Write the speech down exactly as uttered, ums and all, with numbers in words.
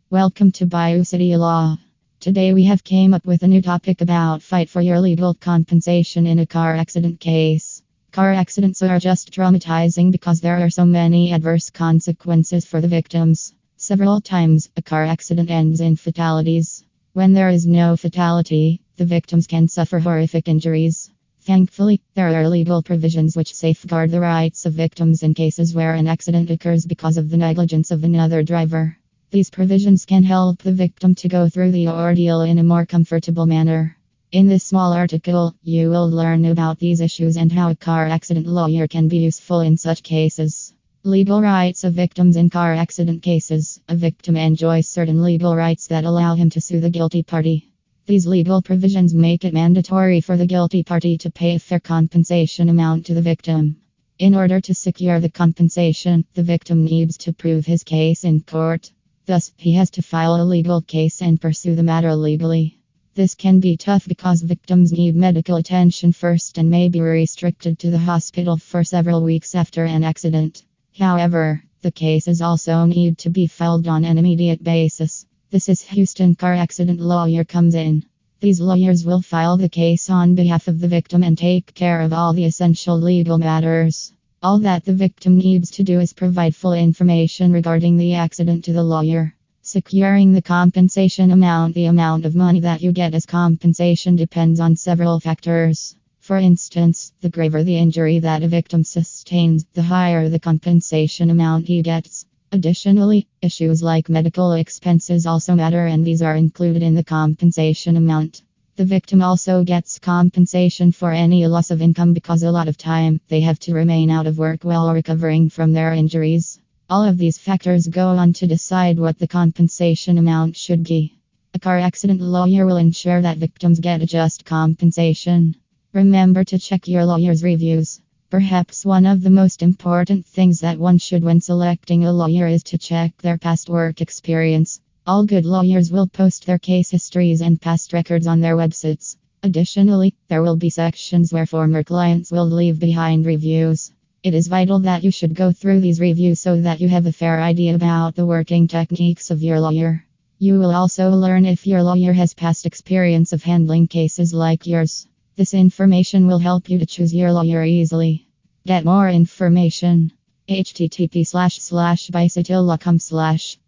Welcome to Bayou City Law. Today we have came up with a new topic about fight for your legal compensation in a car accident case. Car accidents are just traumatizing because there are so many adverse consequences for the victims. Several times, a car accident ends in fatalities. When there is no fatality, the victims can suffer horrific injuries. Thankfully, there are legal provisions which safeguard the rights of victims in cases where an accident occurs because of the negligence of another driver. These provisions can help the victim to go through the ordeal in a more comfortable manner. In this small article, you will learn about these issues and how a car accident lawyer can be useful in such cases. Legal rights of victims in car accident cases. A victim enjoys certain legal rights that allow him to sue the guilty party. These legal provisions make it mandatory for the guilty party to pay a fair compensation amount to the victim. In order to secure the compensation, the victim needs to prove his case in court. Thus, he has to file a legal case and pursue the matter legally. This can be tough because victims need medical attention first and may be restricted to the hospital for several weeks after an accident. However, the cases also need to be filed on an immediate basis. This is Houston car accident lawyer comes in. These lawyers will file the case on behalf of the victim and take care of all the essential legal matters. All that the victim needs to do is provide full information regarding the accident to the lawyer. Securing the compensation amount. The amount of money that you get as compensation depends on several factors. For instance, the graver the injury that a victim sustains, the higher the compensation amount he gets. Additionally, issues like medical expenses also matter, and these are included in the compensation amount. The victim also gets compensation for any loss of income because a lot of time they have to remain out of work while recovering from their injuries. All of these factors go on to decide what the compensation amount should be. A car accident lawyer will ensure that victims get a just compensation. Remember to check your lawyer's reviews. Perhaps one of the most important things that one should when selecting a lawyer is to check their past work experience. All good lawyers will post their case histories and past records on their websites. Additionally, there will be sections where former clients will leave behind reviews. It is vital that you should go through these reviews so that you have a fair idea about the working techniques of your lawyer. You will also learn if your lawyer has past experience of handling cases like yours. This information will help you to choose your lawyer easily. Get more information. http slash slash bycitylaw.com slash